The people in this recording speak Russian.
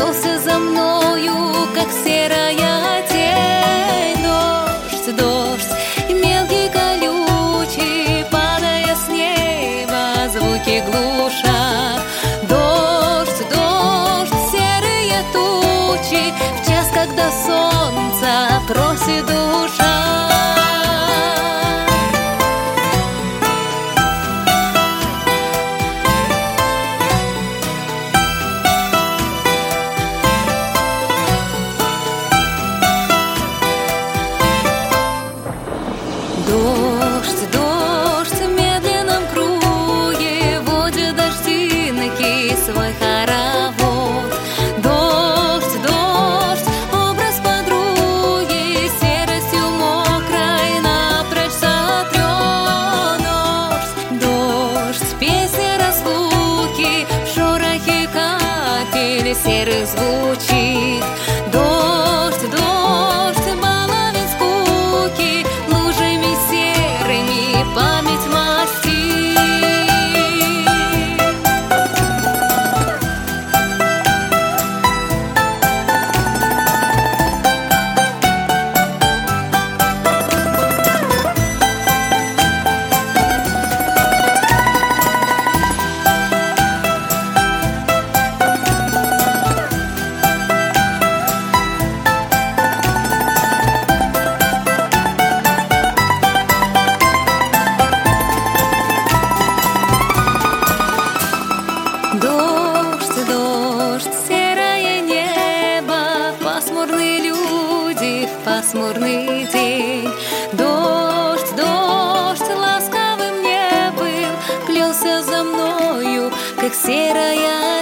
плелся за мною, как серая тень. Дождь, дождь, и мелкий колючий, падая с неба, звуки глуша. Дождь, дождь, серые тучи, в час, когда солнце просит душа. Дождь, дождь, в медленном круге водит дождинки свой хоровод. Дождь, дождь, образ подруги, серостью мокрой напрочь сотрет. Дождь, дождь, песня разлуки, в шорохе капель серых звучит. Дождь, дождь, баловень скуки, лужами серыми память мастит. Дождь, дождь, серое небо, пасмурные люди в пасмурный день. Дождь, дождь, ласковым не был, плелся за мною, как серая